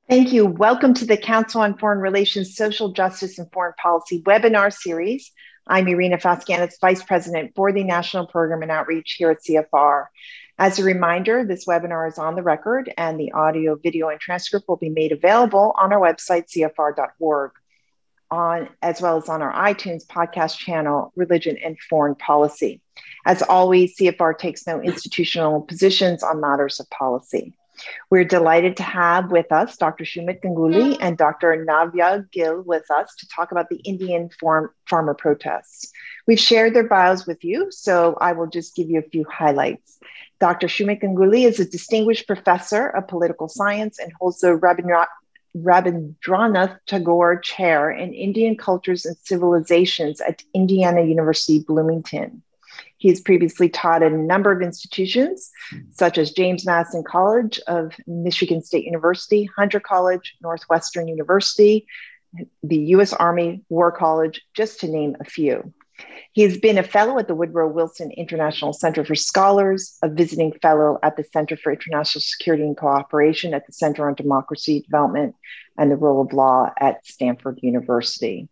Thank you. Welcome to the Council on Foreign Relations, Social Justice and Foreign Policy webinar series. I'm Irina Faskianis, Vice President for the National Program and Outreach here at CFR. As a reminder, this webinar is on the record and the audio, video, and transcript will be made available on our website, cfr.org, as well as on our iTunes podcast channel, Religion and Foreign Policy. As always, CFR takes no institutional positions on matters of policy. We're delighted to have with us Dr. Shumit Ganguly and Dr. Navya Gill with us to talk about the Indian farmer protests. We've shared their bios with you, so I will just give you a few highlights. Dr. Shumit Ganguly is a distinguished professor of political science and holds the Rabindranath Tagore Chair in Indian Cultures and Civilizations at Indiana University, Bloomington. He has previously taught at a number of institutions, such as James Madison College of Michigan State University, Hunter College, Northwestern University, the U.S. Army War College, just to name a few. He has been a fellow at the Woodrow Wilson International Center for Scholars, a visiting fellow at the Center for International Security and Cooperation at the Center on Democracy Development and the Rule of Law at Stanford University.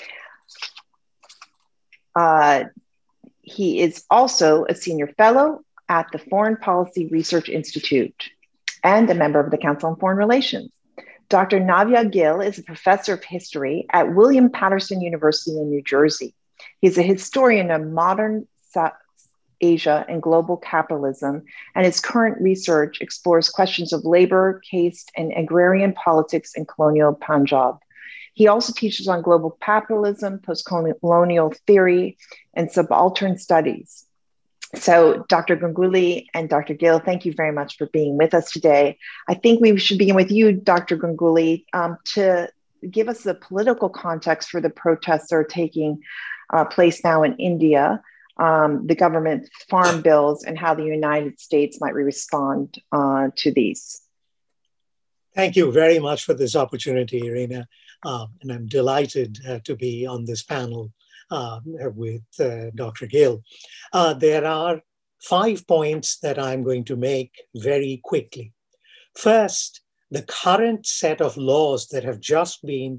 He is also a senior fellow at the Foreign Policy Research Institute and a member of the Council on Foreign Relations. Dr. Navya Gill is a professor of history at William Patterson University in New Jersey. He's a historian of modern South Asia and global capitalism, and his current research explores questions of labor, caste, and agrarian politics in colonial Punjab. He also teaches on global capitalism, post-colonial theory, and subaltern studies. So Dr. Ganguly and Dr. Gill, thank you very much for being with us today. I think we should begin with you, Dr. Ganguly, to give us the political context for the protests that are taking place now in India, the government farm bills, and how the United States might respond to these. Thank you very much for this opportunity, Irina. And I'm delighted to be on this panel with Dr. Gill. There are 5 points that I'm going to make very quickly. First, the current set of laws that have just been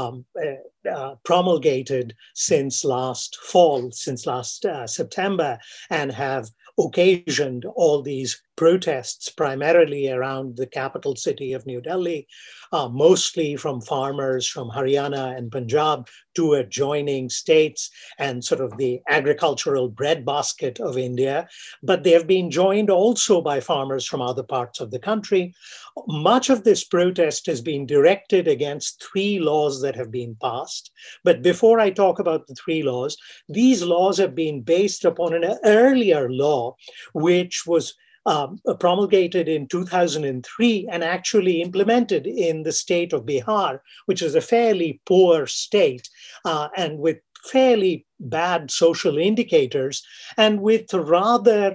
promulgated since last fall, since last September, and have occasioned all these protests primarily around the capital city of New Delhi, mostly from farmers from Haryana and Punjab to adjoining states and sort of the agricultural breadbasket of India. But they have been joined also by farmers from other parts of the country. Much of this protest has been directed against 3 laws that have been passed. But before I talk about the 3 laws, these laws have been based upon an earlier law, which was promulgated in 2003 and actually implemented in the state of Bihar, which is a fairly poor state and with fairly bad social indicators and with rather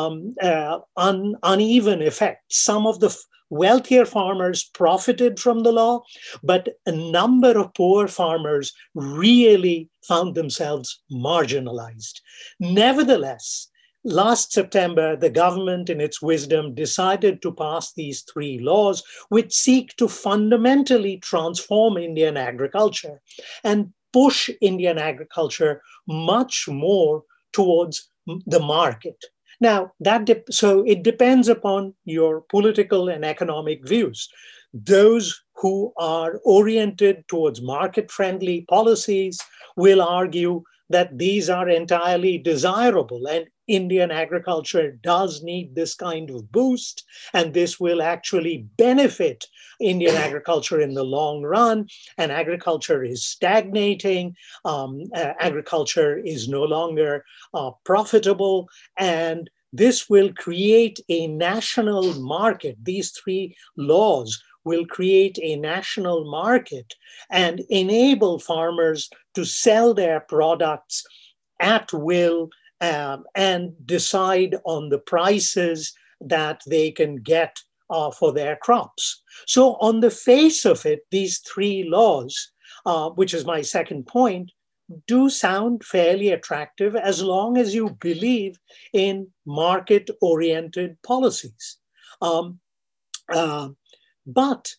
uneven effects. Some of the wealthier farmers profited from the law, but a number of poor farmers really found themselves marginalized. Nevertheless, last September, the government, in its wisdom, decided to pass these 3 laws, which seek to fundamentally transform Indian agriculture and push Indian agriculture much more towards the market. Now, so it depends upon your political and economic views. Those who are oriented towards market-friendly policies will argue that these are entirely desirable and Indian agriculture does need this kind of boost, and this will actually benefit Indian agriculture in the long run. And agriculture is stagnating, agriculture is no longer profitable, and this will create a national market. These 3 laws will create a national market and enable farmers to sell their products at will and decide on the prices that they can get for their crops. So on the face of it, these 3 laws, which is my second point, do sound fairly attractive as long as you believe in market-oriented policies. But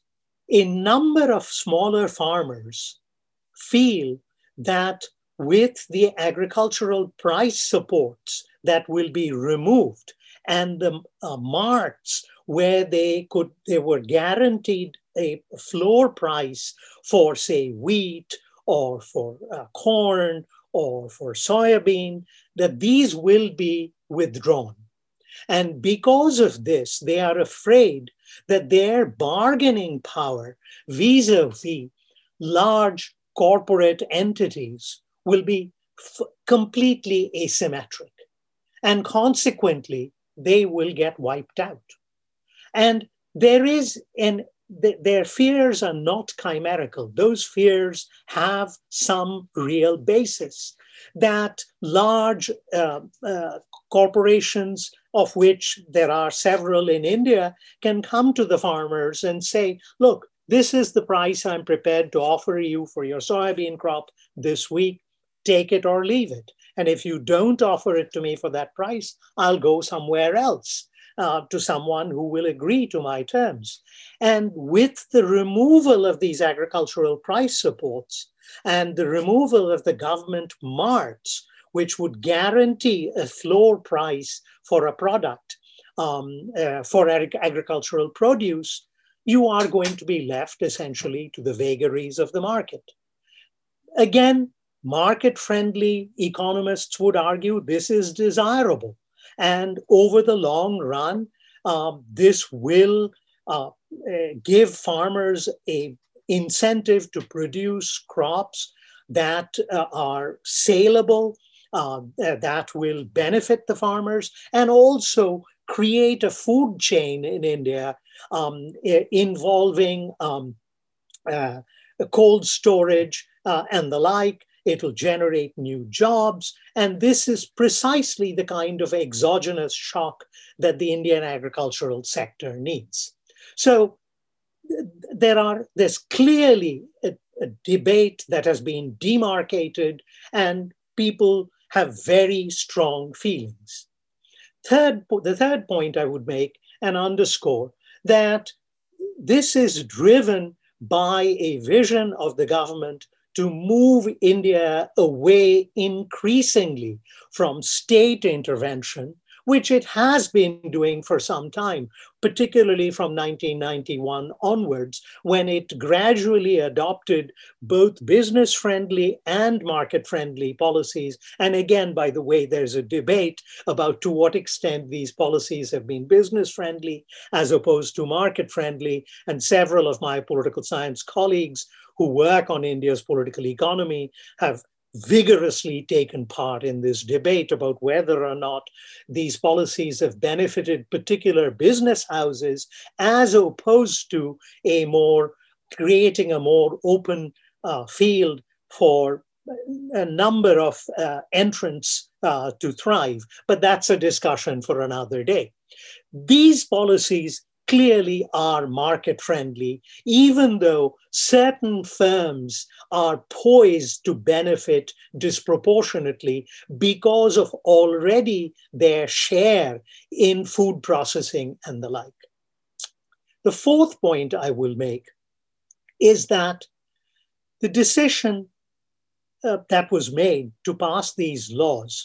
a number of smaller farmers feel that with the agricultural price supports that will be removed and the marts where they were guaranteed a floor price for, say, wheat or for corn or for soybean, that these will be withdrawn. And because of this, they are afraid that their bargaining power vis-a-vis large corporate entities will be completely asymmetric. And consequently, they will get wiped out. And their fears are not chimerical. Those fears have some real basis, that large corporations, of which there are several in India, can come to the farmers and say, look, this is the price I'm prepared to offer you for your soybean crop this week. Take it or leave it. And if you don't offer it to me for that price, I'll go somewhere else to someone who will agree to my terms. And with the removal of these agricultural price supports and the removal of the government marts, which would guarantee a floor price for a product for agricultural produce, you are going to be left essentially to the vagaries of the market. Again, market-friendly economists would argue this is desirable. And over the long run, this will give farmers an incentive to produce crops that are saleable, that will benefit the farmers, and also create a food chain in India involving cold storage and the like. It'll generate new jobs. And this is precisely the kind of exogenous shock that the Indian agricultural sector needs. So there's clearly a debate that has been demarcated, and people have very strong feelings. The third point I would make and underscore that this is driven by a vision of the government to move India away increasingly from state intervention, which it has been doing for some time, particularly from 1991 onwards, when it gradually adopted both business-friendly and market-friendly policies. And again, by the way, there's a debate about to what extent these policies have been business-friendly as opposed to market-friendly. And several of my political science colleagues who work on India's political economy have vigorously taken part in this debate about whether or not these policies have benefited particular business houses as opposed to creating a more open field for a number of entrants to thrive. But that's a discussion for another day. These policies clearly are market-friendly, even though certain firms are poised to benefit disproportionately because of already their share in food processing and the like. The fourth point I will make is that the decision that was made to pass these laws,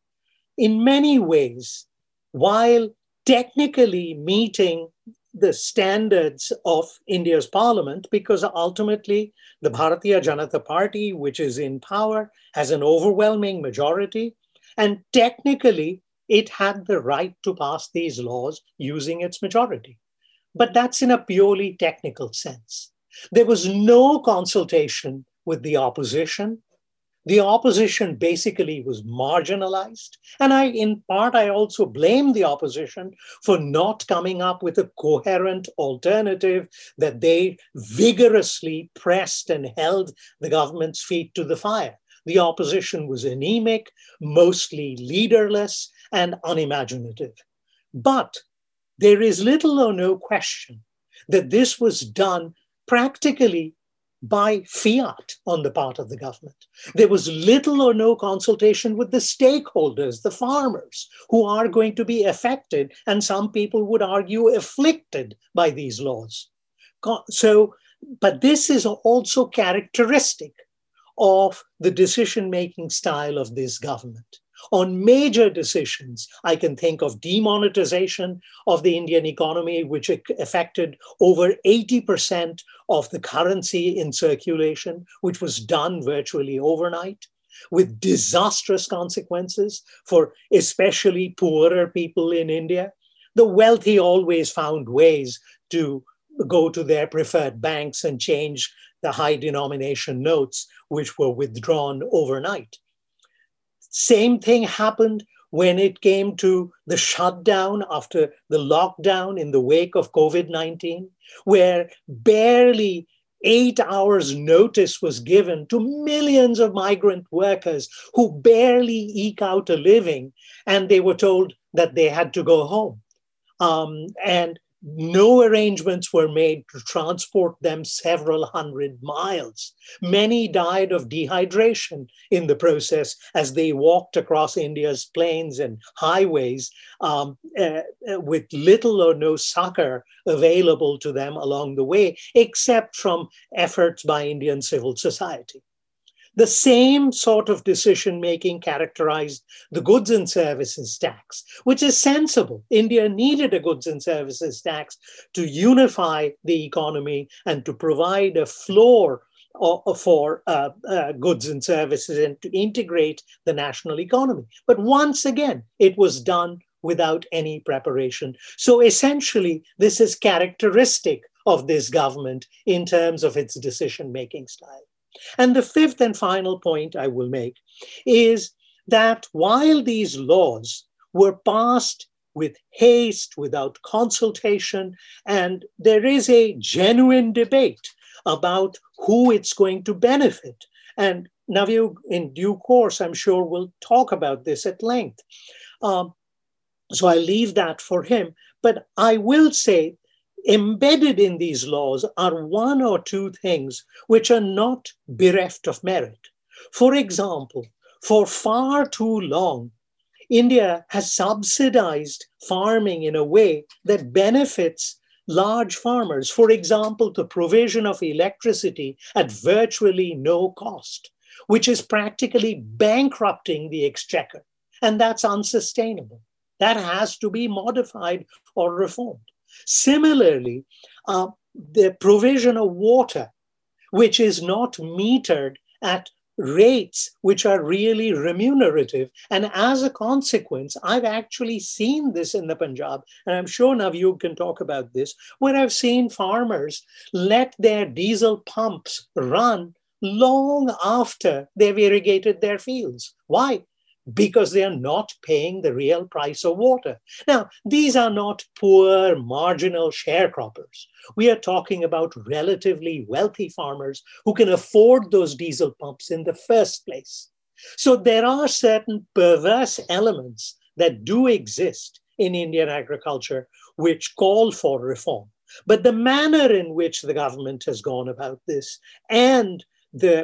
in many ways, while technically meeting the standards of India's parliament, because ultimately the Bharatiya Janata Party, which is in power, has an overwhelming majority, and technically it had the right to pass these laws using its majority. But that's in a purely technical sense. There was no consultation with the opposition. The opposition basically was marginalized. And in part, I also blame the opposition for not coming up with a coherent alternative that they vigorously pressed and held the government's feet to the fire. The opposition was anemic, mostly leaderless, and unimaginative. But there is little or no question that this was done practically by fiat on the part of the government. There was little or no consultation with the stakeholders, the farmers, who are going to be affected, and some people would argue afflicted by these laws. So But this is also characteristic of the decision-making style of this government. On major decisions, I can think of demonetization of the Indian economy, which affected over 80% of the currency in circulation, which was done virtually overnight, with disastrous consequences for especially poorer people in India. The wealthy always found ways to go to their preferred banks and change the high denomination notes, which were withdrawn overnight. Same thing happened when it came to the shutdown after the lockdown in the wake of COVID-19, where barely 8 hours notice was given to millions of migrant workers who barely eke out a living, and they were told that they had to go home. And no arrangements were made to transport them several hundred miles. Many died of dehydration in the process as they walked across India's plains and highways with little or no succor available to them along the way, except from efforts by Indian civil society. The same sort of decision-making characterized the goods and services tax, which is sensible. India needed a goods and services tax to unify the economy and to provide a floor for goods and services and to integrate the national economy. But once again, it was done without any preparation. So essentially, this is characteristic of this government in terms of its decision-making style. And the fifth and final point I will make is that while these laws were passed with haste, without consultation, and there is a genuine debate about who it's going to benefit, and Navyu, in due course, I'm sure will talk about this at length. So I leave that for him, but I will say embedded in these laws are one or two things which are not bereft of merit. For example, for far too long, India has subsidized farming in a way that benefits large farmers. For example, the provision of electricity at virtually no cost, which is practically bankrupting the exchequer. And that's unsustainable. That has to be modified or reformed. Similarly, the provision of water, which is not metered at rates which are really remunerative. And as a consequence, I've actually seen this in the Punjab, and I'm sure Navyu can talk about this, where I've seen farmers let their diesel pumps run long after they've irrigated their fields. Why? Because they are not paying the real price of water. Now, these are not poor, marginal sharecroppers. We are talking about relatively wealthy farmers who can afford those diesel pumps in the first place. So there are certain perverse elements that do exist in Indian agriculture which call for reform. But the manner in which the government has gone about this and the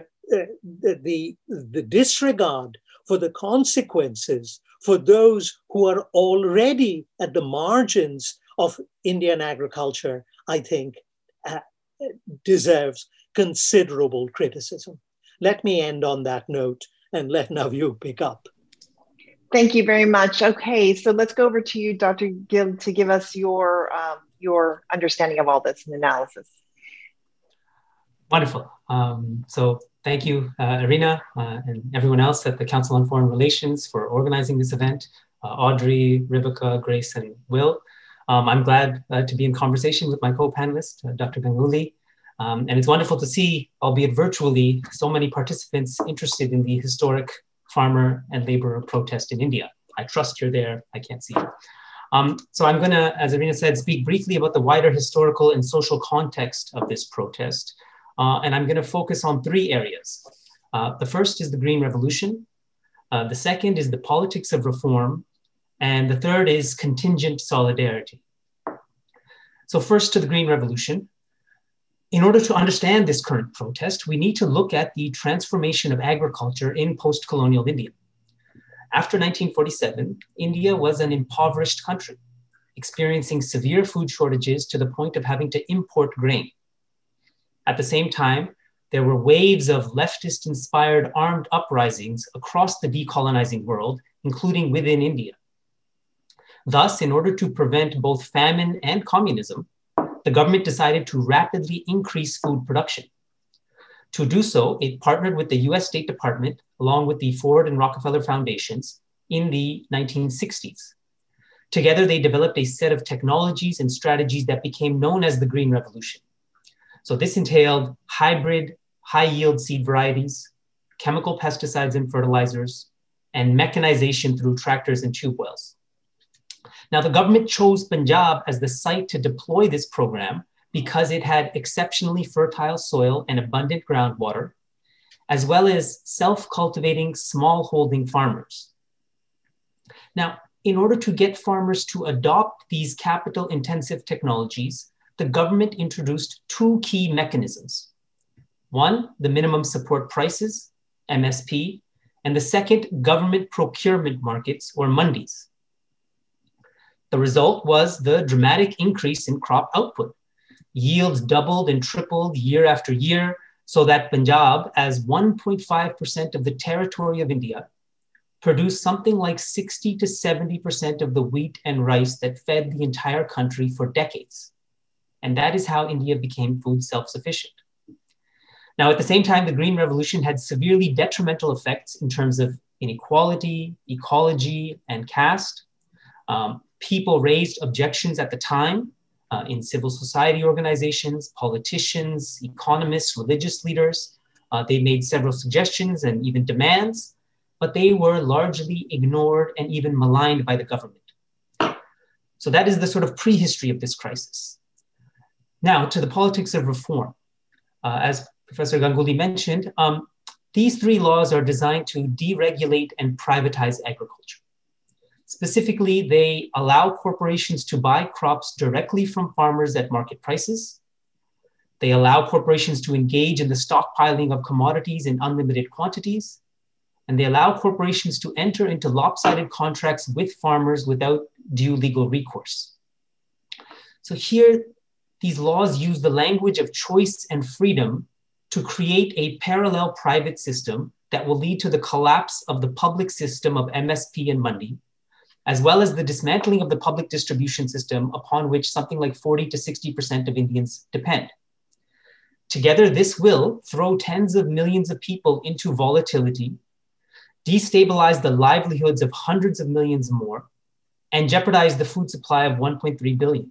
disregard for the consequences for those who are already at the margins of Indian agriculture, I think, deserves considerable criticism. Let me end on that note and let Navyu pick up. Thank you very much. Okay, so let's go over to you, Dr. Gill, to give us your understanding of all this and analysis. Wonderful. So thank you, Irina, and everyone else at the Council on Foreign Relations for organizing this event, Audrey, Rivika, Grace, and Will. I'm glad to be in conversation with my co-panelist, Dr. Ganguly. And it's wonderful to see, albeit virtually, so many participants interested in the historic farmer and laborer protest in India. I trust you're there. I can't see you. So I'm going to, as Irina said, speak briefly about the wider historical and social context of this protest. And I'm going to focus on three areas. The first is the Green Revolution. The second is the politics of reform. And the third is contingent solidarity. So first to the Green Revolution. In order to understand this current protest, we need to look at the transformation of agriculture in post-colonial India. After 1947, India was an impoverished country, experiencing severe food shortages to the point of having to import grain. At the same time, there were waves of leftist-inspired armed uprisings across the decolonizing world, including within India. Thus, in order to prevent both famine and communism, the government decided to rapidly increase food production. To do so, it partnered with the US State Department, along with the Ford and Rockefeller Foundations, in the 1960s. Together, they developed a set of technologies and strategies that became known as the Green Revolution. So this entailed hybrid, high-yield seed varieties, chemical pesticides and fertilizers, and mechanization through tractors and tube wells. Now, the government chose Punjab as the site to deploy this program because it had exceptionally fertile soil and abundant groundwater, as well as self-cultivating smallholding farmers. Now, in order to get farmers to adopt these capital-intensive technologies, the government introduced two key mechanisms. One, the minimum support prices, MSP, and the second, government procurement markets, or mandis. The result was the dramatic increase in crop output. Yields doubled and tripled year after year, so that Punjab, as 1.5% of the territory of India, produced something like 60 to 70% of the wheat and rice that fed the entire country for decades. And that is how India became food self-sufficient. Now, at the same time, the Green Revolution had severely detrimental effects in terms of inequality, ecology, and caste. People raised objections at the time in civil society organizations, politicians, economists, religious leaders. They made several suggestions and even demands, but they were largely ignored and even maligned by the government. So that is the sort of prehistory of this crisis. Now, to the politics of reform. As Professor Ganguly mentioned, these three laws are designed to deregulate and privatize agriculture. Specifically, they allow corporations to buy crops directly from farmers at market prices. They allow corporations to engage in the stockpiling of commodities in unlimited quantities. And they allow corporations to enter into lopsided contracts with farmers without due legal recourse. So here, these laws use the language of choice and freedom to create a parallel private system that will lead to the collapse of the public system of MSP and Mandi, as well as the dismantling of the public distribution system upon which something like 40 to 60% of Indians depend. Together, this will throw tens of millions of people into volatility, destabilize the livelihoods of hundreds of millions more, and jeopardize the food supply of 1.3 billion.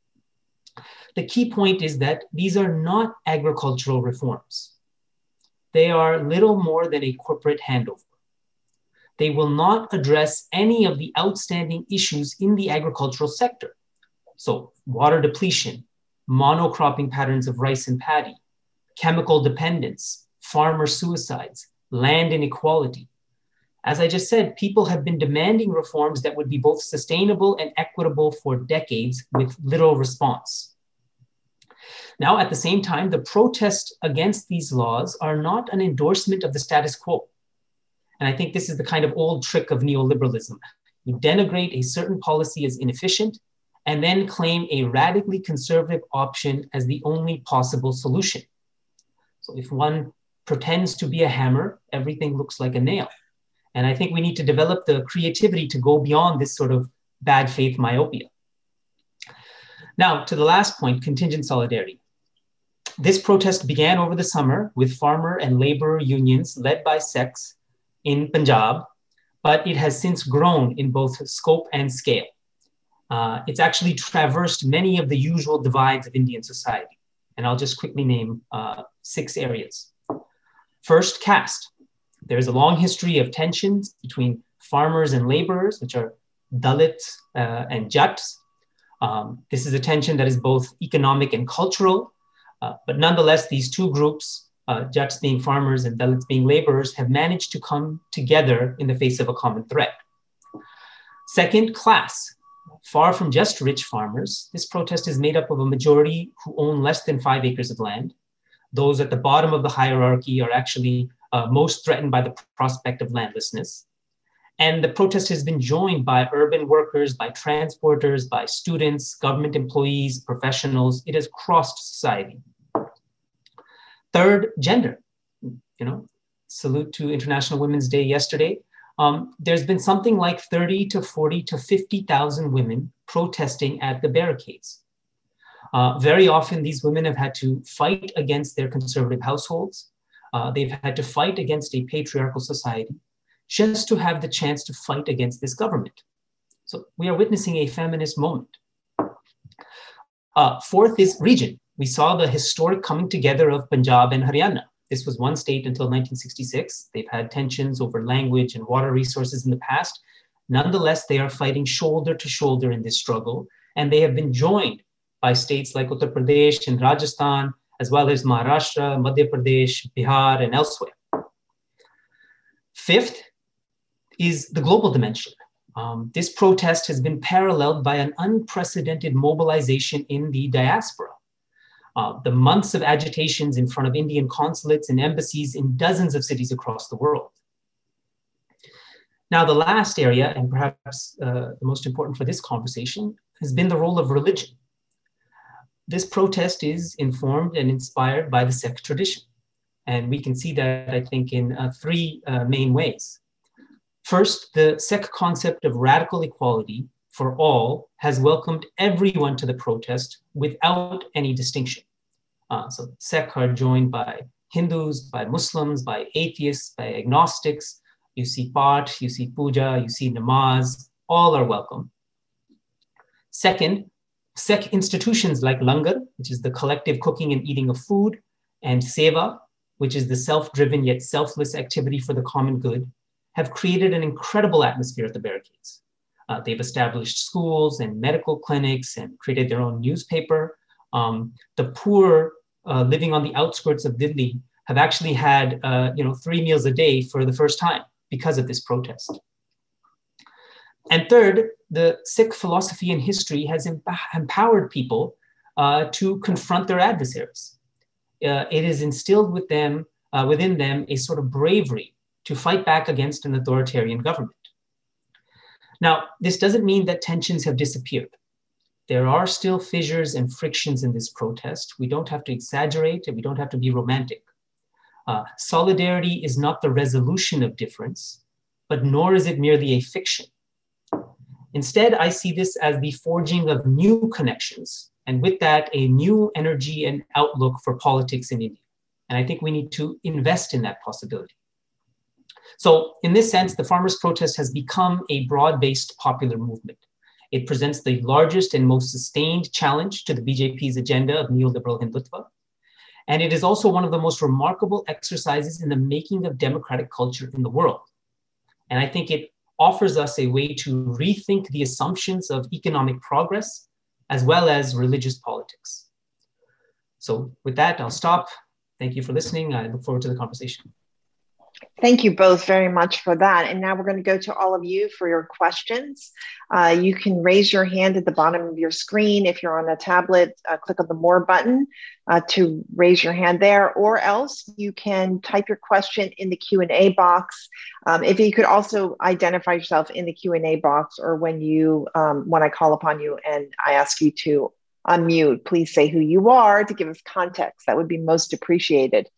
The key point is that these are not agricultural reforms. They are little more than a corporate handover. They will not address any of the outstanding issues in the agricultural sector. So water depletion, monocropping patterns of rice and paddy, chemical dependence, farmer suicides, land inequality. As I just said, people have been demanding reforms that would be both sustainable and equitable for decades with little response. Now, at the same time, the protests against these laws are not an endorsement of the status quo. And I think this is the kind of old trick of neoliberalism. You denigrate a certain policy as inefficient and then claim a radically conservative option as the only possible solution. So if one pretends to be a hammer, everything looks like a nail. And I think we need to develop the creativity to go beyond this sort of bad faith myopia. Now, to the last point, contingent solidarity. This protest began over the summer with farmer and laborer unions led by sects in Punjab, but it has since grown in both scope and scale. It's actually traversed many of the usual divides of Indian society. And I'll just quickly name 6 areas. First, caste. There's a long history of tensions between farmers and laborers, which are Dalits and Jats. This is a tension that is both economic and cultural, but nonetheless, these two groups, Jats being farmers and Dalits being laborers, have managed to come together in the face of a common threat. Second, class. Far from just rich farmers, this protest is made up of a majority who own less than 5 acres of land. Those at the bottom of the hierarchy are actually most threatened by the prospect of landlessness. And the protest has been joined by urban workers, by transporters, by students, government employees, professionals. It has crossed society. Third, gender. Salute to International Women's Day yesterday. There's been something like 30 to 40 to 50,000 women protesting at the barricades. Very often, these women have had to fight against their conservative households. They've had to fight against a patriarchal society just to have the chance to fight against this government. So we are witnessing a feminist moment. Fourth is region. We saw the historic coming together of Punjab and Haryana. This was one state until 1966. They've had tensions over language and water resources in the past. Nonetheless, they are fighting shoulder to shoulder in this struggle, and they have been joined by states like Uttar Pradesh and Rajasthan, as well as Maharashtra, Madhya Pradesh, Bihar, and elsewhere. Fifth is the global dimension. This protest has been paralleled by an unprecedented mobilization in the diaspora. The months of agitations in front of Indian consulates and embassies in dozens of cities across the world. Now, the last area, and perhaps the most important for this conversation, has been the role of religion. This protest is informed and inspired by the Sikh tradition. And we can see that, I think, in three main ways. First, the Sikh concept of radical equality for all has welcomed everyone to the protest without any distinction. So Sikh are joined by Hindus, by Muslims, by atheists, by agnostics. You see Path, you see Puja, you see Namaz, all are welcome. Second, Sikh institutions like Langar, which is the collective cooking and eating of food, and Seva, which is the self-driven yet selfless activity for the common good, have created an incredible atmosphere at the barricades. They've established schools and medical clinics and created their own newspaper. The poor living on the outskirts of Delhi have actually had 3 meals a day for the first time because of this protest. And third, the Sikh philosophy and history has empowered people to confront their adversaries. It has instilled within them a sort of bravery to fight back against an authoritarian government. Now, this doesn't mean that tensions have disappeared. There are still fissures and frictions in this protest. We don't have to exaggerate and we don't have to be romantic. Solidarity is not the resolution of difference, but nor is it merely a fiction. Instead, I see this as the forging of new connections, and with that, a new energy and outlook for politics in India. And I think we need to invest in that possibility. So in this sense, the farmers' protest has become a broad-based popular movement. It presents the largest and most sustained challenge to the BJP's agenda of neoliberal Hindutva. And it is also one of the most remarkable exercises in the making of democratic culture in the world. And I think it offers us a way to rethink the assumptions of economic progress as well as religious politics. So with that, I'll stop. Thank you for listening. I look forward to the conversation. Thank you both very much for that. And now we're going to go to all of you for your questions. You can raise your hand at the bottom of your screen. If you're on a tablet, click on the More button to raise your hand there, or else you can type your question in the Q&A box. If you could also identify yourself in the Q&A box, or when I call upon you and I ask you to unmute, please say who you are to give us context. That would be most appreciated.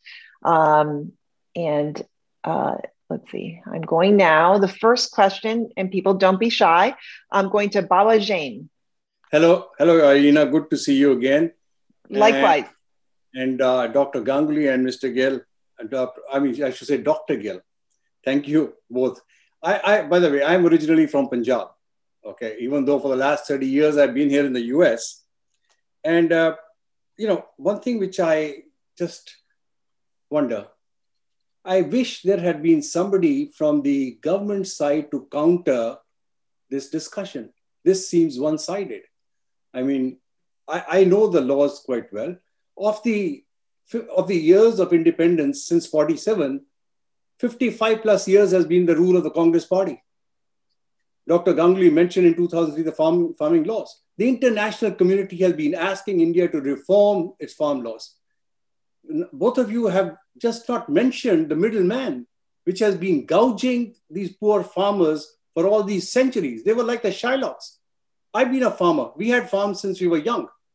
Let's see, I'm going now. The first question, and people don't be shy, I'm going to Baba Jain. Hello, Irina, good to see you again. Likewise. And Dr. Ganguly and Mr. Gill, I should say Dr. Gill. Thank you both. By the way, I'm originally from Punjab, okay, even though for the last 30 years I've been here in the US. And, one thing which I just wonder, I wish there had been somebody from the government side to counter this discussion. This seems one-sided. I mean, I know the laws quite well. Of the years of independence since 47, 55 plus years has been the rule of the Congress party. Dr. Ganguly mentioned in 2003 the farming laws. The international community has been asking India to reform its farm laws. Both of you have just not mentioned the middleman, which has been gouging these poor farmers for all these centuries. They were like the Shylocks. I've been a farmer. We had farms since we were young.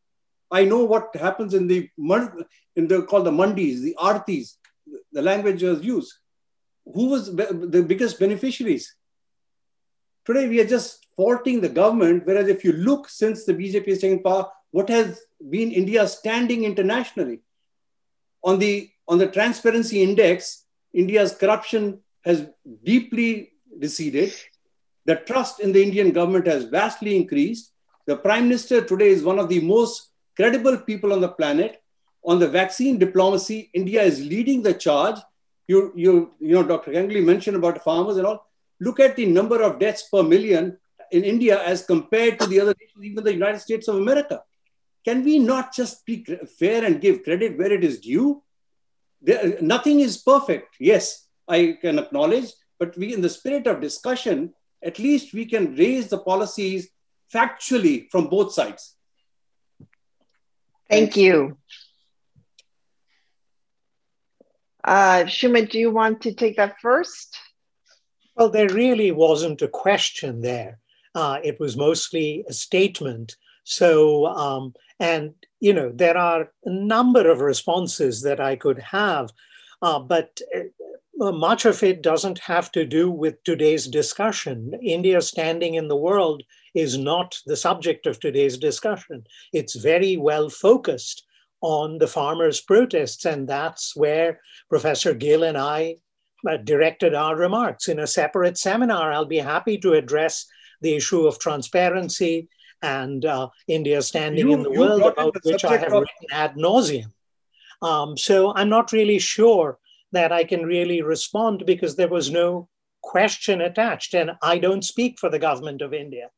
I know what happens in the called the mandis, the artis, the language was used. Who was the biggest beneficiaries? Today, we are just faulting the government, whereas if you look since the BJP is taking power, what has been India's standing internationally? On the transparency index, India's corruption has deeply receded. The trust in the Indian government has vastly increased. The Prime Minister today is one of the most credible people on the planet. On the vaccine diplomacy, India is leading the charge. You know, Dr. Ganguly mentioned about farmers and all. Look at the number of deaths per million in India as compared to the other nations, even the United States of America. Can we not just be fair and give credit where it is due? Nothing is perfect. Yes, I can acknowledge, but we, in the spirit of discussion, at least we can raise the policies factually from both sides. Thank you. Shumat, do you want to take that first? Well, there really wasn't a question there. It was mostly a statement. So, and, you know, there are a number of responses that I could have, but much of it doesn't have to do with today's discussion. India's standing in the world is not the subject of today's discussion. It's very well focused on the farmers' protests, and that's where Professor Gill and I directed our remarks. In a separate seminar, I'll be happy to address the issue of transparency and India's standing in the world, about which I have written ad nauseum. So I'm not really sure that I can really respond because there was no question attached, and I don't speak for the government of India.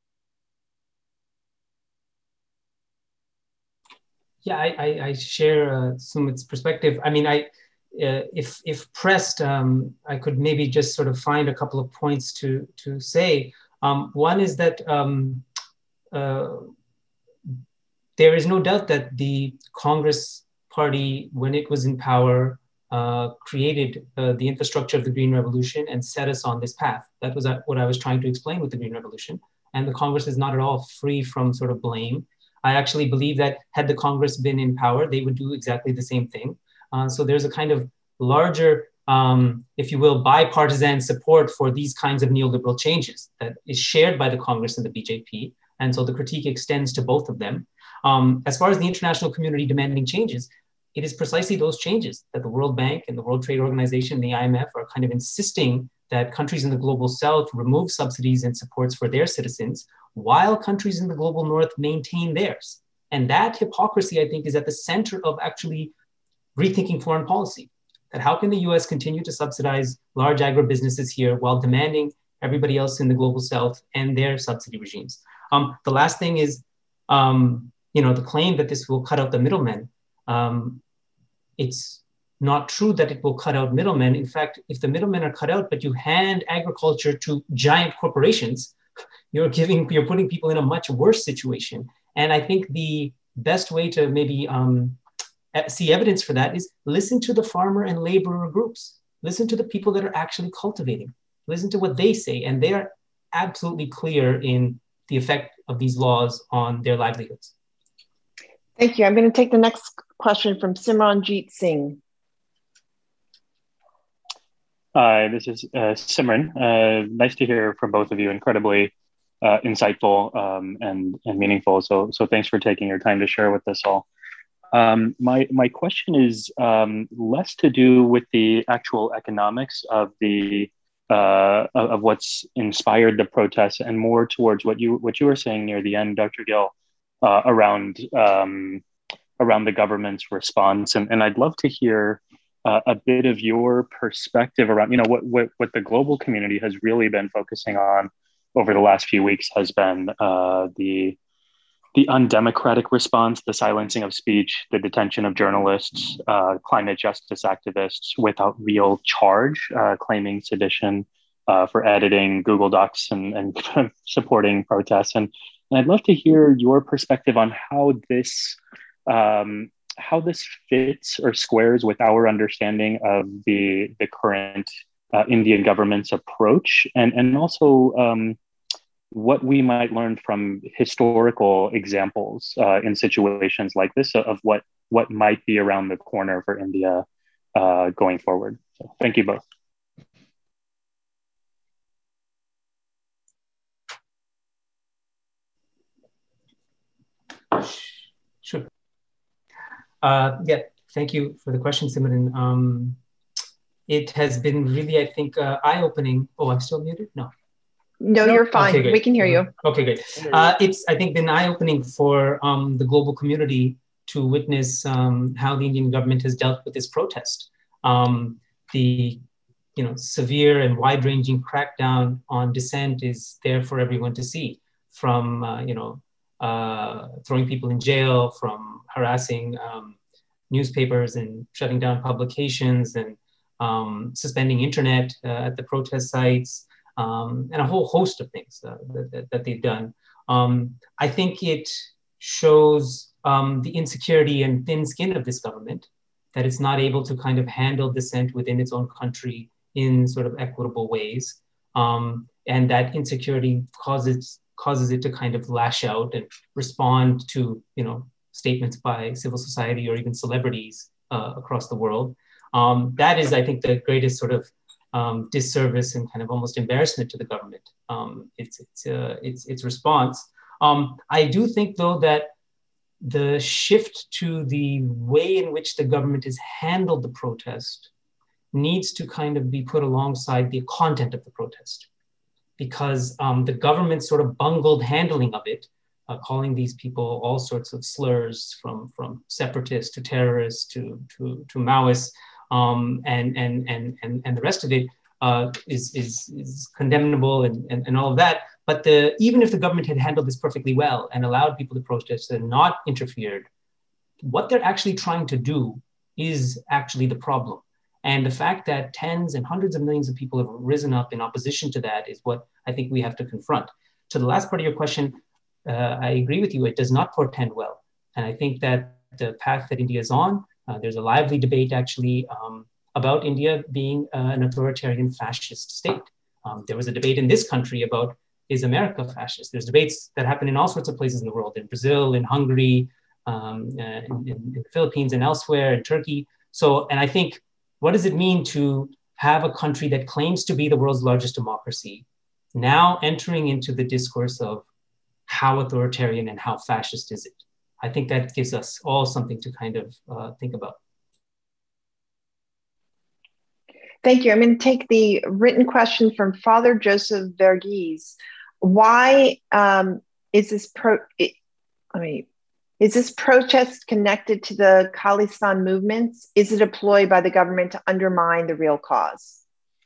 Yeah, I share Sumit's perspective. I mean, if pressed, I could maybe just sort of find a couple of points to say. One is that there is no doubt that the Congress Party, when it was in power, created the infrastructure of the Green Revolution and set us on this path. That was what I was trying to explain with the Green Revolution. And the Congress is not at all free from sort of blame. I actually believe that had the Congress been in power, they would do exactly the same thing. So there's a kind of larger, if you will, bipartisan support for these kinds of neoliberal changes that is shared by the Congress and the BJP. And so the critique extends to both of them. As far as the international community demanding changes, it is precisely those changes that the World Bank and the World Trade Organization, the IMF, are kind of insisting that countries in the global south remove subsidies and supports for their citizens, while countries in the global north maintain theirs. And that hypocrisy, I think, is at the center of actually rethinking foreign policy. That how can the US continue to subsidize large agribusinesses here while demanding everybody else in the global south and their subsidy regimes? The last thing is, the claim that this will cut out the middlemen. It's not true that it will cut out middlemen. In fact, if the middlemen are cut out, but you hand agriculture to giant corporations, you're putting people in a much worse situation. And I think the best way to maybe see evidence for that is listen to the farmer and laborer groups. Listen to the people that are actually cultivating. Listen to what they say. And they are absolutely clear in the effect of these laws on their livelihoods. Thank you. I'm going to take the next question from Simranjeet Singh. Hi, this is Simran. Nice to hear from both of you. Incredibly insightful and meaningful. So thanks for taking your time to share with us all. My question is less to do with the actual economics of of what's inspired the protests, and more towards what you were saying near the end, Dr. Gill, around the government's response. And I'd love to hear a bit of your perspective around, what the global community has really been focusing on over the last few weeks has been the undemocratic response, the silencing of speech, the detention of journalists, climate justice activists without real charge, claiming sedition for editing Google Docs and supporting protests. And I'd love to hear your perspective on how this fits or squares with our understanding of the current Indian government's approach, and also what we might learn from historical examples in situations like this of what might be around the corner for India going forward. So thank you both. Sure. Yeah, thank you for the question, Simran. It has been really, I think, eye-opening. Oh, I'm still muted? No. No, you're fine. Okay, we can hear you. Okay, great. It's, I think, been eye-opening for the global community to witness how the Indian government has dealt with this protest. The severe and wide-ranging crackdown on dissent is there for everyone to see, from throwing people in jail, from harassing newspapers and shutting down publications and suspending internet at the protest sites, and a whole host of things that they've done. I think it shows the insecurity and thin skin of this government, that it's not able to kind of handle dissent within its own country in sort of equitable ways. And that insecurity causes it to kind of lash out and respond to, statements by civil society or even celebrities across the world. That is, I think, the greatest sort of disservice and kind of almost embarrassment to the government. Its response. I do think, though, that the shift to the way in which the government has handled the protest needs to kind of be put alongside the content of the protest, because the government's sort of bungled handling of it, calling these people all sorts of slurs, from separatists to terrorists to Maoists, and the rest of it is condemnable and all of that. But even if the government had handled this perfectly well and allowed people to protest and not interfered, what they're actually trying to do is actually the problem. And the fact that tens and hundreds of millions of people have risen up in opposition to that is what I think we have to confront. To the last part of your question, I agree with you, it does not portend well. And I think that the path that India is on, there's a lively debate actually about India being an authoritarian fascist state. There was a debate in this country about, is America fascist? There's debates that happen in all sorts of places in the world, in Brazil, in Hungary, in the Philippines and elsewhere, in Turkey. So, and I think, what does it mean to have a country that claims to be the world's largest democracy now entering into the discourse of how authoritarian and how fascist is it? I think that gives us all something to kind of think about. Thank you. I'm going to take the written question from Father Joseph Verghese. Why is this protest connected to the Khalistan movements? Is it a ploy by the government to undermine the real cause?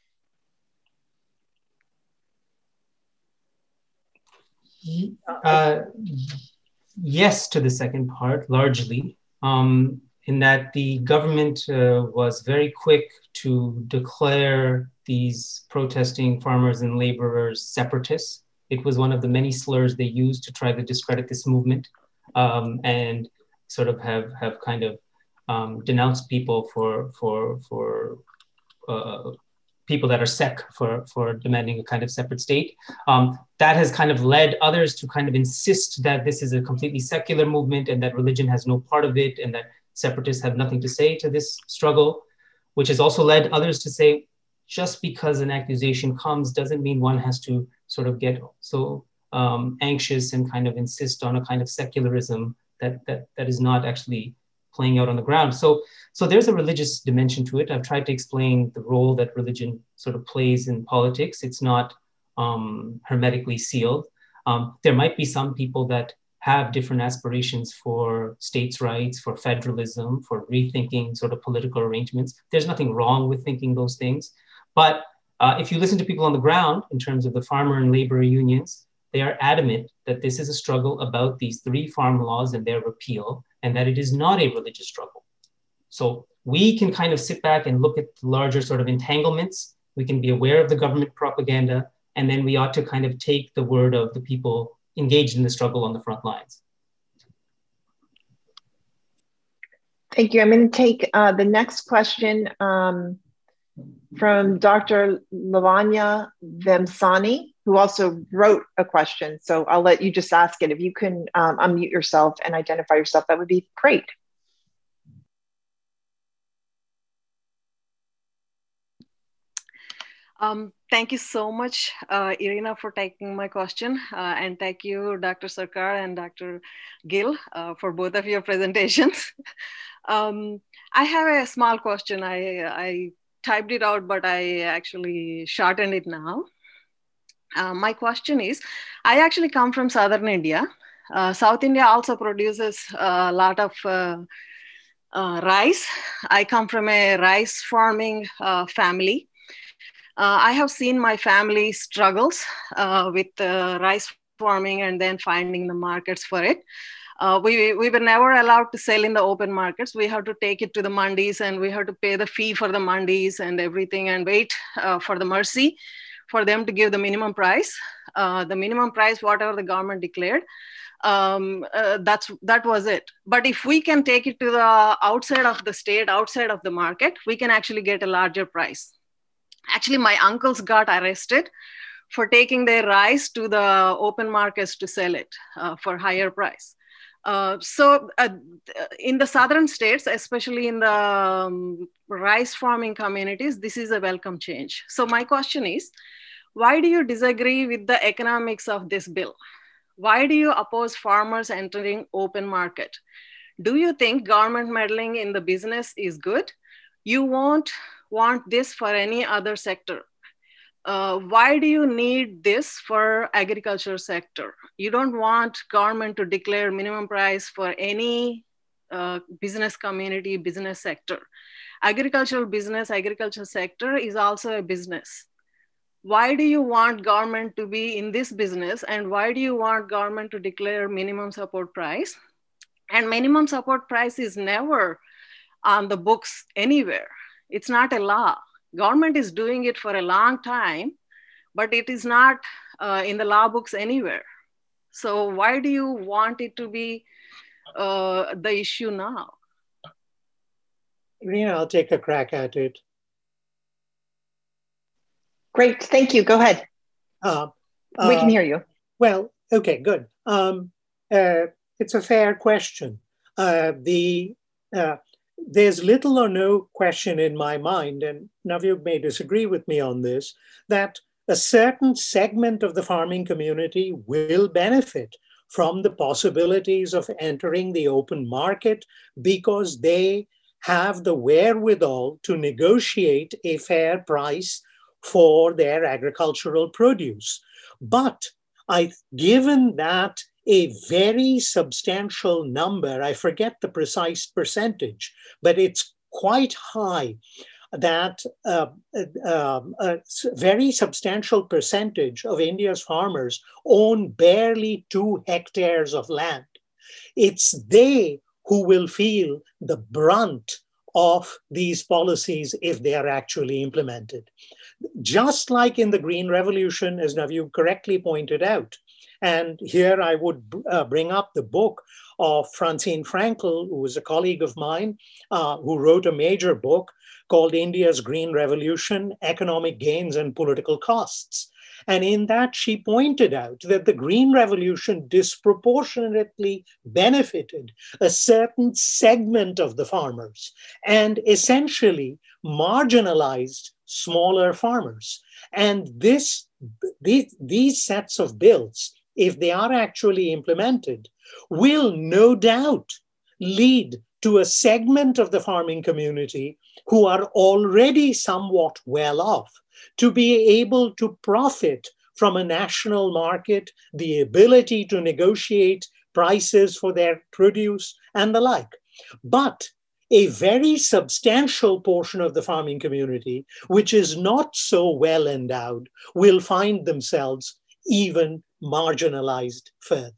Yes, to the second part, largely, in that the government was very quick to declare these protesting farmers and laborers separatists. It was one of the many slurs they used to try to discredit this movement, and sort of have kind of denounced people for people that are sec for demanding a kind of separate state. That has kind of led others to kind of insist that this is a completely secular movement and that religion has no part of it and that separatists have nothing to say to this struggle, which has also led others to say, just because an accusation comes doesn't mean one has to sort of get so anxious and kind of insist on a kind of secularism that is not actually playing out on the ground. So there's a religious dimension to it. I've tried to explain the role that religion sort of plays in politics. It's not hermetically sealed. There might be some people that have different aspirations for states' rights, for federalism, for rethinking sort of political arrangements. There's nothing wrong with thinking those things. But if you listen to people on the ground, in terms of the farmer and labor unions, they are adamant that this is a struggle about these 3 farm laws and their repeal, and that it is not a religious struggle. So we can kind of sit back and look at the larger sort of entanglements. We can be aware of the government propaganda, and then we ought to kind of take the word of the people engaged in the struggle on the front lines. Thank you. I'm going to take the next question from Dr. Lavanya Vemsani. who also wrote a question. So I'll let you just ask it. If you can unmute yourself and identify yourself, that would be great. Thank you so much, Irina, for taking my question. And thank you, Dr. Sarkar and Dr. Gill, for both of your presentations. I have a small question. I typed it out, but I actually shortened it now. My question is, I actually come from Southern India. South India also produces a lot of rice. I come from a rice farming family. I have seen my family struggles with rice farming and then finding the markets for it. We were never allowed to sell in the open markets. We have to take it to the mandis and we have to pay the fee for the mandis and everything and wait for the mercy for them to give the minimum price. The minimum price, whatever the government declared, that was it. But if we can take it to the outside of the state, outside of the market, we can actually get a larger price. Actually, my uncles got arrested for taking their rice to the open markets to sell it for higher price. So in the southern states, especially in the rice farming communities, this is a welcome change. So my question is, why do you disagree with the economics of this bill? Why do you oppose farmers entering open market? Do you think government meddling in the business is good? You won't want this for any other sector. Why do you need this for agriculture sector? You don't want government to declare minimum price for any business community, business sector. Agricultural business, agriculture sector is also a business. Why do you want government to be in this business? And why do you want government to declare minimum support price? And minimum support price is never on the books anywhere. It's not a law. Government is doing it for a long time, but it is not in the law books anywhere. So why do you want it to be the issue now? Rina, I'll take a crack at it. Great, thank you. Go ahead. We can hear you. Well, okay, good. It's a fair question. There's little or no question in my mind, and Navya may disagree with me on this, that a certain segment of the farming community will benefit from the possibilities of entering the open market because they have the wherewithal to negotiate a fair price for their agricultural produce. But given that a very substantial number, I forget the precise percentage, but it's quite high, that a very substantial percentage of India's farmers own barely 2 hectares of land. It's they who will feel the brunt of these policies if they are actually implemented. Just like in the Green Revolution, as Navya correctly pointed out. And here I would bring up the book of Francine Frankel, who was a colleague of mine, who wrote a major book called India's Green Revolution, Economic Gains and Political Costs. And in that, she pointed out that the Green Revolution disproportionately benefited a certain segment of the farmers and essentially marginalized smaller farmers. And these sets of bills, if they are actually implemented, will no doubt lead to a segment of the farming community who are already somewhat well off to be able to profit from a national market, the ability to negotiate prices for their produce and the like. But a very substantial portion of the farming community, which is not so well endowed, will find themselves even marginalized further.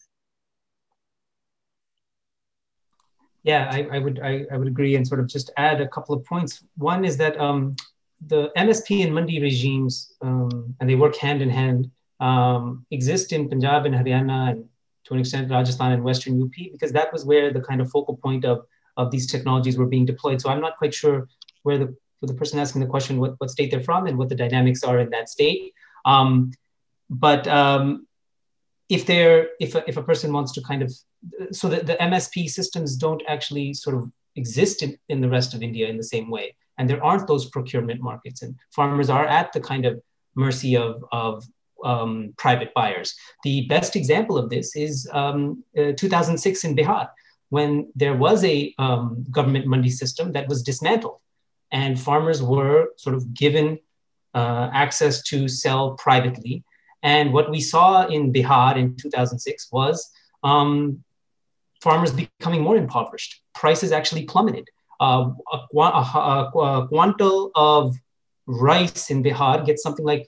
Yeah, I would agree and sort of just add a couple of points. One is that the MSP and Mandi regimes, and they work hand in hand, exist in Punjab and Haryana and to an extent Rajasthan and Western UP, because that was where the kind of focal point of these technologies were being deployed. So I'm not quite sure where for the person asking the question, what state they're from and what the dynamics are in that state. but if a person wants to kind of, so the MSP systems don't actually sort of exist in the rest of India in the same way. And there aren't those procurement markets, and farmers are at the kind of mercy of private buyers. The best example of this is 2006 in Bihar, when there was a government mandi system that was dismantled, and farmers were sort of given access to sell privately. And what we saw in Bihar in 2006 was farmers becoming more impoverished. Prices actually plummeted. A quantal of rice in Bihar gets something like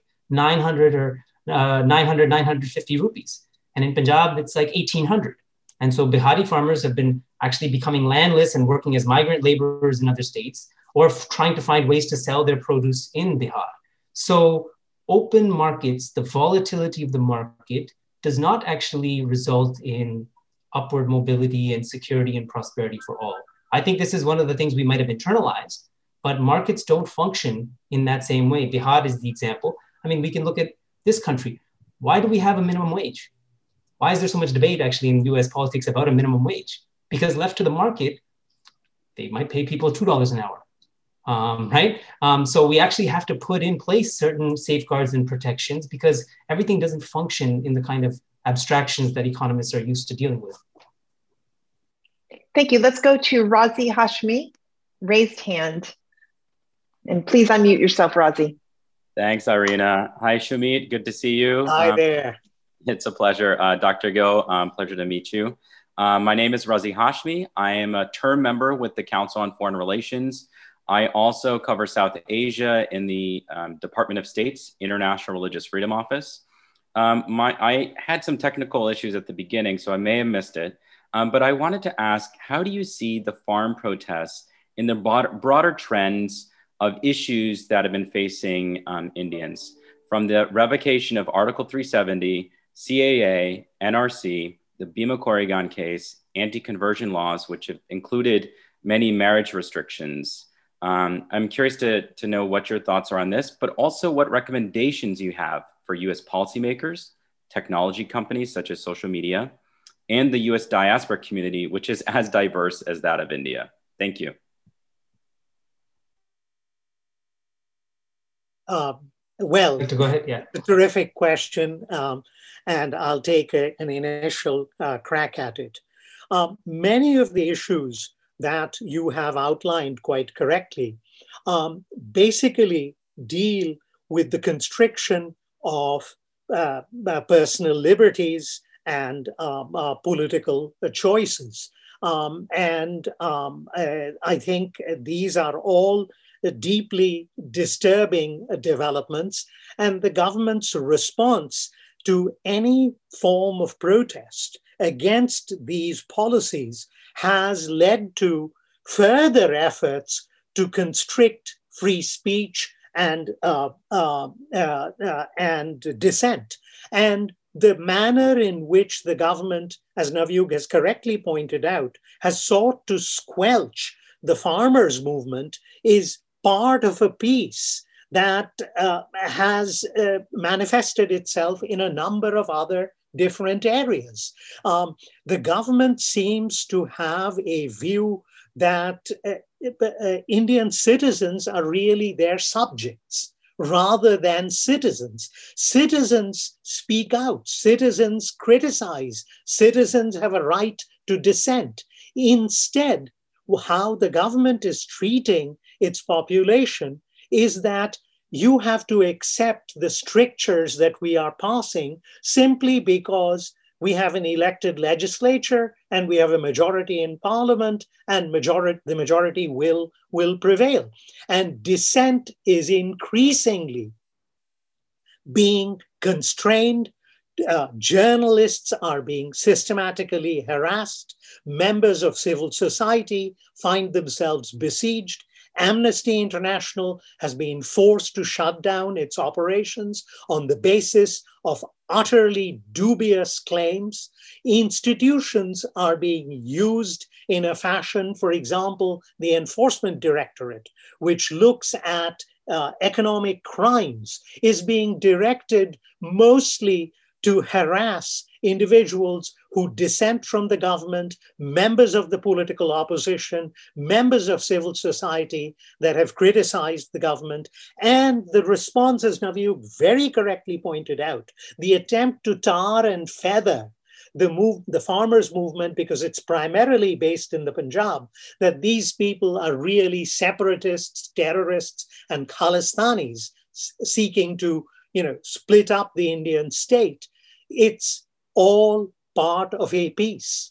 950 rupees. And in Punjab, it's like 1800. And so Bihari farmers have been actually becoming landless and working as migrant laborers in other states, or trying to find ways to sell their produce in Bihar. So open markets, the volatility of the market does not actually result in upward mobility and security and prosperity for all. I think this is one of the things we might have internalized, but markets don't function in that same way. Bihar is the example. I mean, we can look at this country. Why do we have a minimum wage? Why is there so much debate actually in US politics about a minimum wage? Because left to the market, they might pay people $2 an hour, right? So we actually have to put in place certain safeguards and protections because everything doesn't function in the kind of abstractions that economists are used to dealing with. Thank you. Let's go to Razi Hashmi, raised hand. And please unmute yourself, Razi. Thanks, Irina. Hi, Shumeet. Good to see you. Hi there. It's a pleasure. Dr. Gill, pleasure to meet you. My name is Razi Hashmi. I am a term member with the Council on Foreign Relations. I also cover South Asia in the Department of State's International Religious Freedom Office. I had some technical issues at the beginning, so I may have missed it. But I wanted to ask, how do you see the farm protests in the broader trends of issues that have been facing Indians? From the revocation of Article 370, CAA, NRC, the Bhima Koregaon case, anti-conversion laws, which have included many marriage restrictions. I'm curious to know what your thoughts are on this, but also what recommendations you have for US policymakers, technology companies such as social media, and the US diaspora community, which is as diverse as that of India. Thank you. Well, to go ahead, yeah. A terrific question, and I'll take an initial crack at it. Many of the issues that you have outlined quite correctly basically deal with the constriction of personal liberties and political choices. I think these are all deeply disturbing developments, and the government's response to any form of protest against these policies has led to further efforts to constrict free speech and dissent. And the manner in which the government, as Navjug has correctly pointed out, has sought to squelch the farmers' movement is part of a piece that has manifested itself in a number of other different areas. The government seems to have a view that Indian citizens are really their subjects rather than citizens. Citizens speak out, citizens criticize, citizens have a right to dissent. Instead, how the government is treating its population is that you have to accept the strictures that we are passing simply because we have an elected legislature and we have a majority in parliament, and the majority will prevail. And dissent is increasingly being constrained. Journalists are being systematically harassed. Members of civil society find themselves besieged. Amnesty International has been forced to shut down its operations on the basis of utterly dubious claims. Institutions are being used in a fashion, for example, the Enforcement Directorate, which looks at economic crimes is being directed mostly to harass individuals who dissent from the government, members of the political opposition, members of civil society that have criticized the government. And the response, as Navyu very correctly pointed out, the attempt to tar and feather the farmers' movement, because it's primarily based in the Punjab, that these people are really separatists, terrorists, and Khalistanis seeking to, split up the Indian state. It's all part of a peace.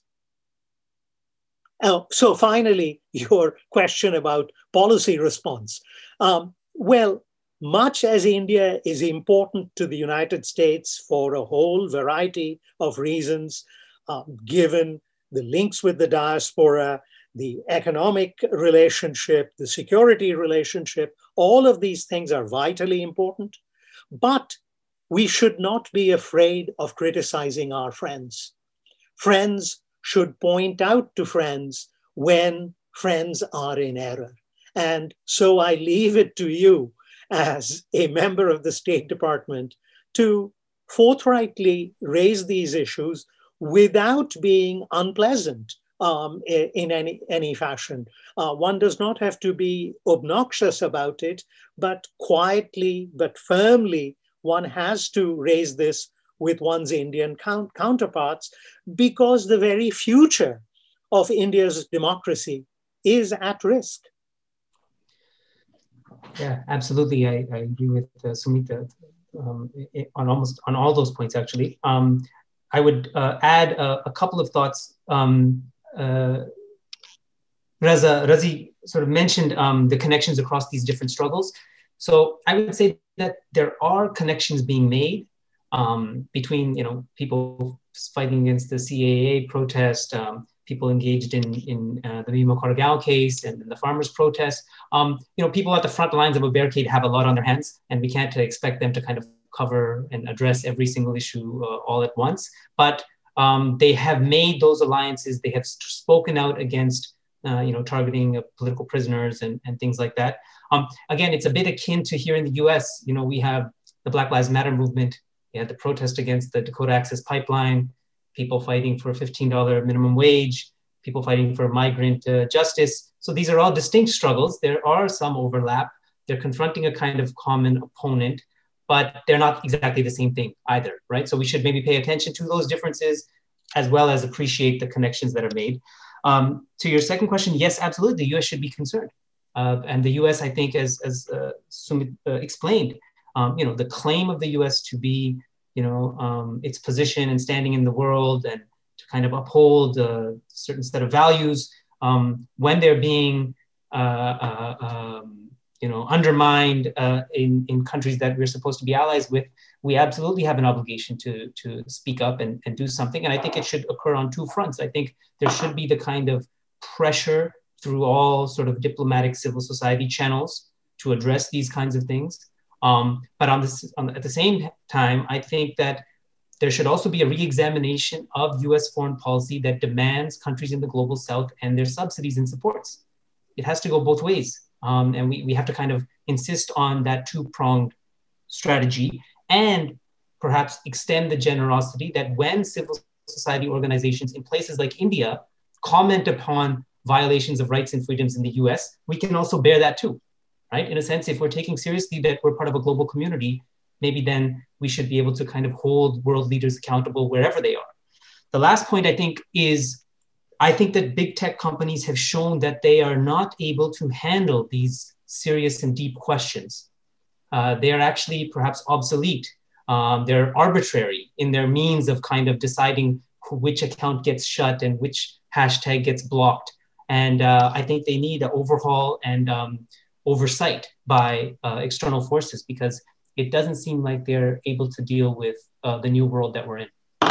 So finally, your question about policy response. Well, much as India is important to the United States for a whole variety of reasons, given the links with the diaspora, the economic relationship, the security relationship, all of these things are vitally important. But we should not be afraid of criticizing our friends. Friends should point out to friends when friends are in error. And so I leave it to you as a member of the State Department to forthrightly raise these issues without being unpleasant in any fashion. One does not have to be obnoxious about it, but quietly but firmly, one has to raise this with one's Indian counterparts, because the very future of India's democracy is at risk. Yeah, absolutely. I agree with Sumita on all those points, actually. I would add a couple of thoughts. Razi sort of mentioned the connections across these different struggles. So I would say that there are connections being made between people fighting against the CAA protest, people engaged in the Bhima Koregaon case and the farmers' protest. People at the front lines of a barricade have a lot on their hands, and we can't expect them to kind of cover and address every single issue all at once. But they have made those alliances. They have spoken out against targeting political prisoners and things like that. Again, it's a bit akin to here in the US. We have the Black Lives Matter movement. We had the protest against the Dakota Access Pipeline, people fighting for a $15 minimum wage, people fighting for migrant justice. So these are all distinct struggles. There are some overlap. They're confronting a kind of common opponent, but they're not exactly the same thing either, right? So we should maybe pay attention to those differences as well as appreciate the connections that are made. To your second question, yes, absolutely, the US should be concerned. And the US, I think, as Sumit explained, the claim of the US to be, its position and standing in the world and to kind of uphold a certain set of values, when they're being, undermined in countries that we're supposed to be allies with, we absolutely have an obligation to speak up and do something. And I think it should occur on two fronts. I think there should be the kind of pressure through all sort of diplomatic civil society channels to address these kinds of things. But at the same time, I think that there should also be a re-examination of US foreign policy that demands countries in the global South and their subsidies and supports. It has to go both ways. And we have to kind of insist on that two-pronged strategy and perhaps extend the generosity that when civil society organizations in places like India comment upon violations of rights and freedoms in the US, we can also bear that too, right? In a sense, if we're taking seriously that we're part of a global community, maybe then we should be able to kind of hold world leaders accountable wherever they are. The last point, I think, is I think that big tech companies have shown that they are not able to handle these serious and deep questions. They are actually perhaps obsolete. They're arbitrary in their means of kind of deciding which account gets shut and which hashtag gets blocked. And I think they need an overhaul and oversight by external forces, because it doesn't seem like they're able to deal with the new world that we're in.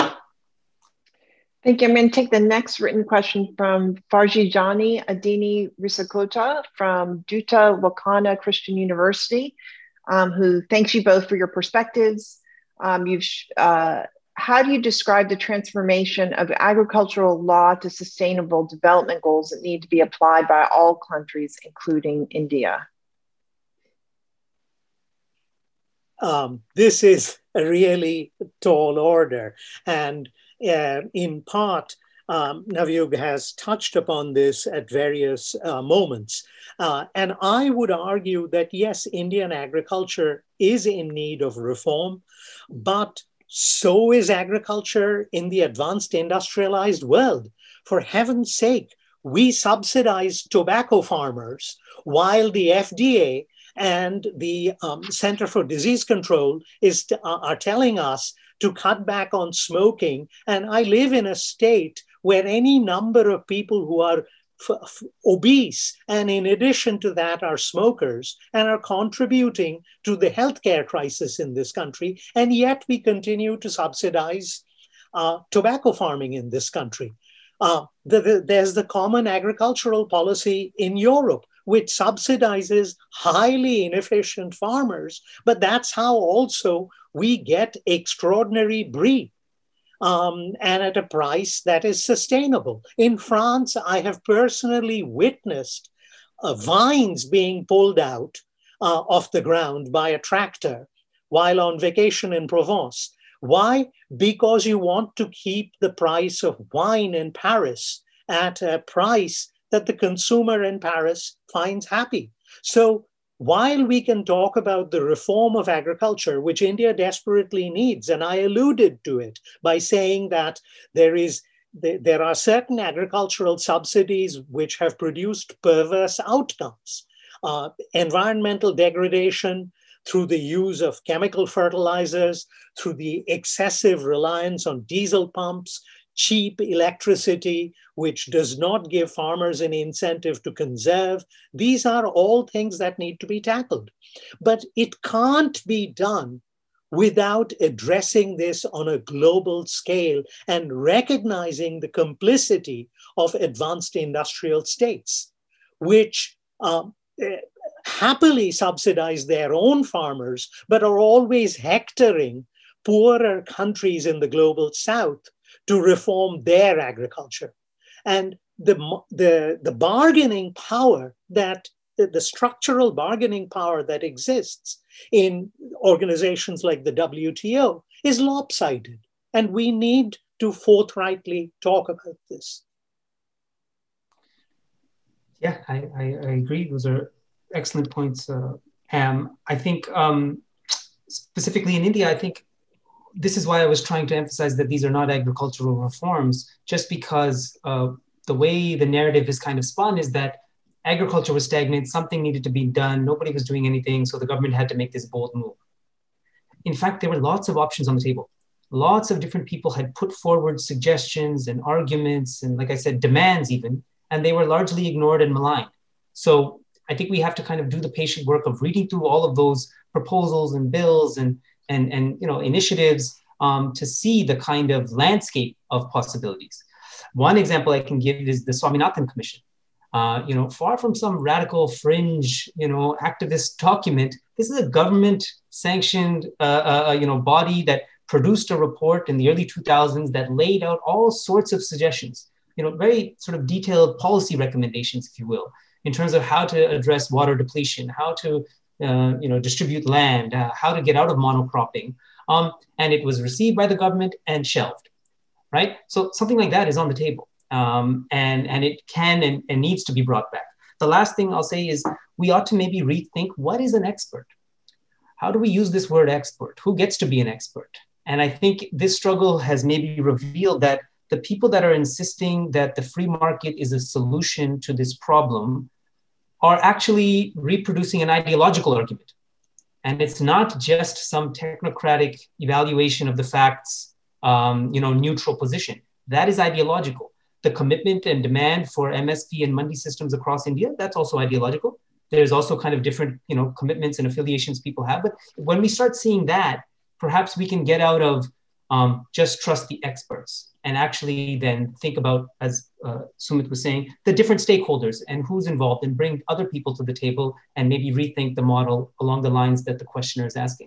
Thank you. I'm going to take the next written question from Farjijani Adini Risakota from Dutta Wakana Christian University, who thanks you both for your perspectives. How do you describe the transformation of agricultural law to sustainable development goals that need to be applied by all countries, including India? this is a really tall order. And in part, Navayuga has touched upon this at various moments. And I would argue that, yes, Indian agriculture is in need of reform, but so is agriculture in the advanced industrialized world. For heaven's sake, we subsidize tobacco farmers while the FDA and the Center for Disease Control are telling us to cut back on smoking. And I live in a state where any number of people who are obese and in addition to that are smokers and are contributing to the healthcare crisis in this country. And yet we continue to subsidize tobacco farming in this country. There's the common agricultural policy in Europe, which subsidizes highly inefficient farmers, but that's how also we get extraordinary brie and at a price that is sustainable. In France, I have personally witnessed vines being pulled out off the ground by a tractor while on vacation in Provence. Why? Because you want to keep the price of wine in Paris at a price that the consumer in Paris finds happy. So while we can talk about the reform of agriculture, which India desperately needs, and I alluded to it by saying that there are certain agricultural subsidies which have produced perverse outcomes, environmental degradation through the use of chemical fertilizers, through the excessive reliance on diesel pumps, cheap electricity, which does not give farmers an incentive to conserve. These are all things that need to be tackled. But it can't be done without addressing this on a global scale and recognizing the complicity of advanced industrial states, which happily subsidize their own farmers, but are always hectoring poorer countries in the global south to reform their agriculture. And the bargaining power that, the structural bargaining power that exists in organizations like the WTO is lopsided. And we need to forthrightly talk about this. Yeah, I agree. Those are excellent points. I think specifically in India, I think this is why I was trying to emphasize that these are not agricultural reforms, just because the way the narrative is kind of spun is that agriculture was stagnant, something needed to be done, nobody was doing anything, so the government had to make this bold move. In fact, there were lots of options on the table. Lots of different people had put forward suggestions and arguments and, like I said, demands even, and they were largely ignored and maligned. So I think we have to kind of do the patient work of reading through all of those proposals and bills and initiatives to see the kind of landscape of possibilities. One example I can give is the Swaminathan Commission. Far from some radical fringe, activist document, this is a government-sanctioned, body that produced a report in the early 2000s that laid out all sorts of suggestions, very sort of detailed policy recommendations, if you will, in terms of how to address water depletion, how to distribute land, how to get out of monocropping. And it was received by the government and shelved, right? So something like that is on the table. And it can and needs to be brought back. The last thing I'll say is we ought to maybe rethink what is an expert? How do we use this word expert? Who gets to be an expert? And I think this struggle has maybe revealed that the people that are insisting that the free market is a solution to this problem are actually reproducing an ideological argument. And it's not just some technocratic evaluation of the facts, neutral position. That is ideological. The commitment and demand for MSP and Mandi systems across India, that's also ideological. There's also kind of different, commitments and affiliations people have. But when we start seeing that, perhaps we can get out of just trust the experts and actually then think about, as Sumit was saying, the different stakeholders and who's involved and bring other people to the table and maybe rethink the model along the lines that the questioner is asking.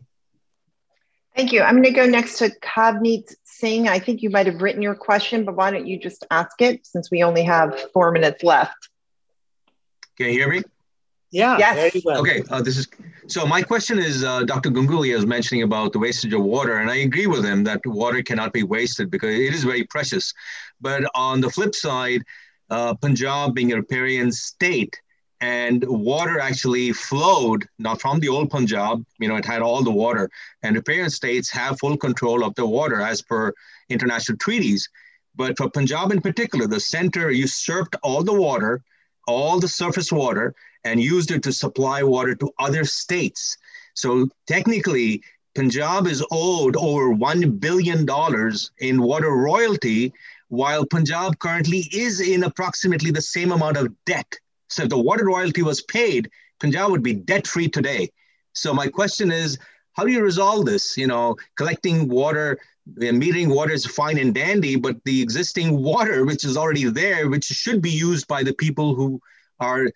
Thank you. I'm going to go next to Kavneet Singh. I think you might have written your question, but why don't you just ask it since we only have 4 minutes left. Can you hear me? Yeah, yes. Very well. Okay, this So my question is, Dr. Ganguly was mentioning about the wastage of water, and I agree with him that water cannot be wasted because it is very precious. But on the flip side, Punjab being a riparian state, and water actually flowed, not from the old Punjab, it had all the water, and riparian states have full control of the water as per international treaties. But for Punjab in particular, the center usurped all the water, all the surface water, and used it to supply water to other states. So technically, Punjab is owed over $1 billion in water royalty, while Punjab currently is in approximately the same amount of debt. So if the water royalty was paid, Punjab would be debt-free today. So my question is, how do you resolve this? Collecting water, metering water is fine and dandy, but the existing water, which is already there, which should be used by the people who are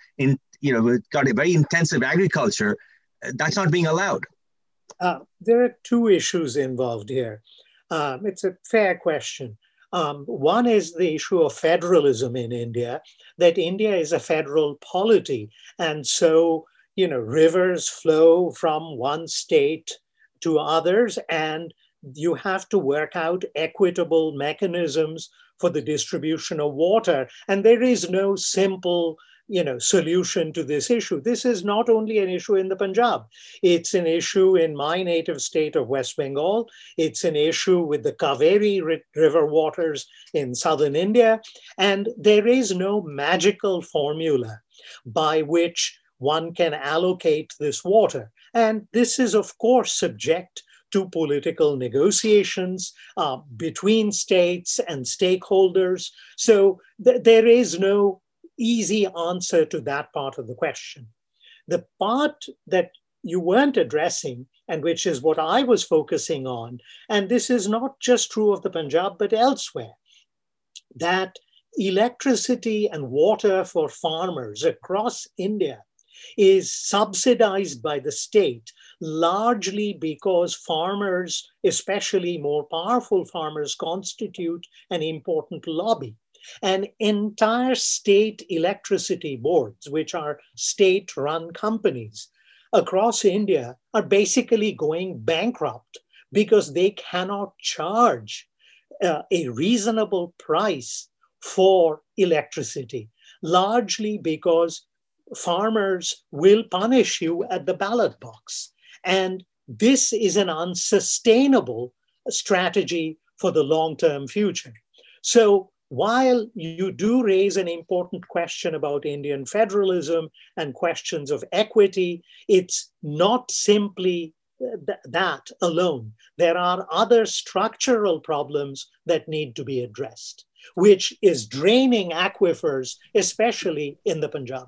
got a very intensive agriculture, that's not being allowed. There are two issues involved here. It's a fair question. One is the issue of federalism in India, that India is a federal polity. And so, rivers flow from one state to others, and you have to work out equitable mechanisms for the distribution of water. And there is no simple solution to this issue. This is not only an issue in the Punjab. It's an issue in my native state of West Bengal. It's an issue with the Kaveri river waters in southern India. And there is no magical formula by which one can allocate this water. And this is, of course, subject to political negotiations between states and stakeholders. So there is no easy answer to that part of the question. The part that you weren't addressing, and which is what I was focusing on, and this is not just true of the Punjab, but elsewhere, that electricity and water for farmers across India is subsidized by the state, largely because farmers, especially more powerful farmers, constitute an important lobby. And entire state electricity boards, which are state-run companies across India, are basically going bankrupt because they cannot charge a reasonable price for electricity, largely because farmers will punish you at the ballot box. And this is an unsustainable strategy for the long-term future. So while you do raise an important question about Indian federalism and questions of equity, it's not simply that alone. There are other structural problems that need to be addressed, which is draining aquifers, especially in the Punjab.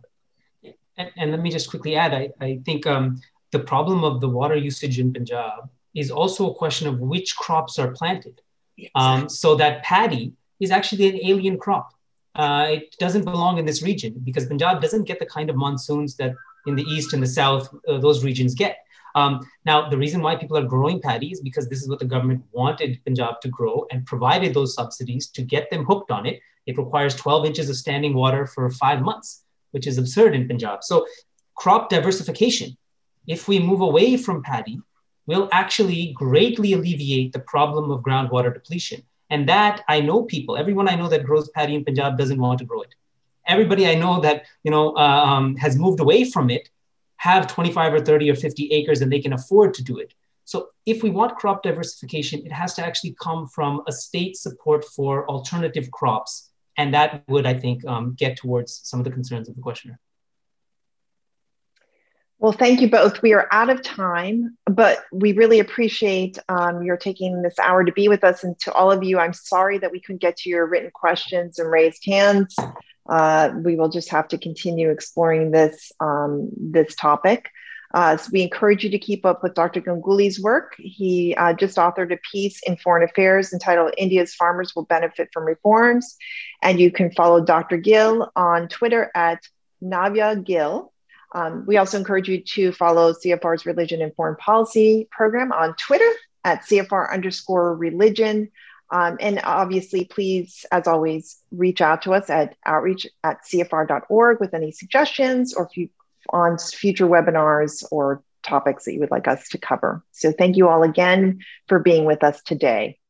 And let me just quickly add, I think the problem of the water usage in Punjab is also a question of which crops are planted. Exactly. So that paddy is actually an alien crop. It doesn't belong in this region because Punjab doesn't get the kind of monsoons that in the east and the south, those regions get. Now, the reason why people are growing paddy is because this is what the government wanted Punjab to grow and provided those subsidies to get them hooked on it. It requires 12 inches of standing water for 5 months, which is absurd in Punjab. So crop diversification, if we move away from paddy, will actually greatly alleviate the problem of groundwater depletion. And that I know people, everyone I know that grows paddy in Punjab doesn't want to grow it. Everybody I know that has moved away from it have 25 or 30 or 50 acres and they can afford to do it. So if we want crop diversification, it has to actually come from a state support for alternative crops. And that would, I think, get towards some of the concerns of the questioner. Well, thank you both. We are out of time, but we really appreciate your taking this hour to be with us. And to all of you, I'm sorry that we couldn't get to your written questions and raised hands. We will just have to continue exploring this, this topic. So we encourage you to keep up with Dr. Ganguly's work. He just authored a piece in Foreign Affairs entitled India's Farmers Will Benefit from Reforms. And you can follow Dr. Gill on Twitter at Navya Gill. We also encourage you to follow CFR's Religion and Foreign Policy program on Twitter at CFR_religion. And obviously, please, as always, reach out to us at outreach@cfr.org with any suggestions or on future webinars or topics that you would like us to cover. So thank you all again for being with us today.